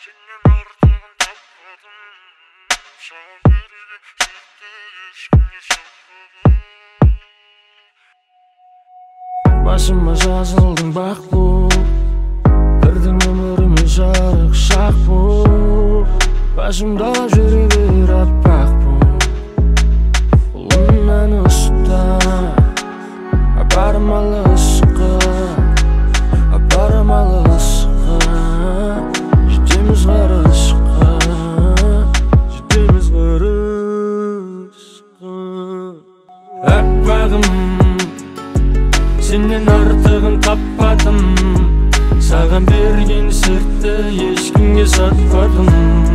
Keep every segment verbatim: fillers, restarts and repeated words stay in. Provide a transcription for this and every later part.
Başıma жазылдың бақ бұл, кірдің өміріме жарық шақ бұл. Başımda жүре бер аппақ бұл, ұлымнан ұста апарым алысқа, апарым алысқа. Жетеміз ғарышқа, жетеміз ғарышқа. Аппағым, сенен артығын таппадым, саған берген сыртты ешкімге сатпадым.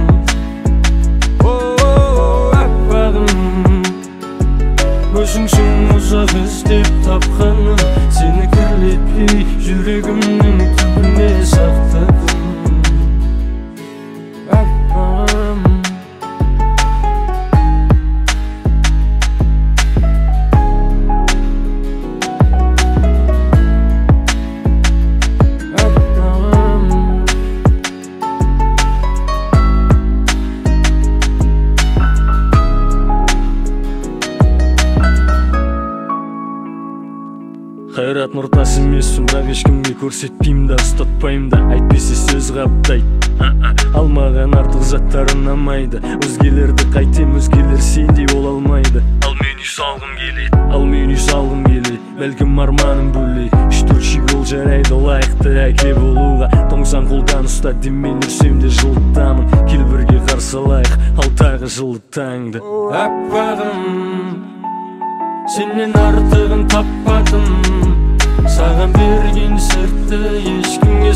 Аппағым, өзіңсің ұзақ іздеп тапқаным, сені кірлетпей жүрегімнің түбіне сақтадым. Аппағым, қайрат нұртас емеспін, бірақ ешкімге көрсетпеймін да, ұстатпаймын да, әйтпесе сөз қаптайды. Алмаған артық заттар ұнамайды, өзгелерді қайтем, өзгелер сендей бола алмайды. Ал мен үй салғым келеді, ал мен үй салғым келеді, бәлкім арманым бөлей. Үш-төрт жол жарайды лайықты әке болуға, тоңсан қолдан ұста демен үрсем де жылытамын. Кел бірге қарсылайық алтағы жылы таңды. Аппағым, сенен артығын таппадым, саған берген сыртты ешкімге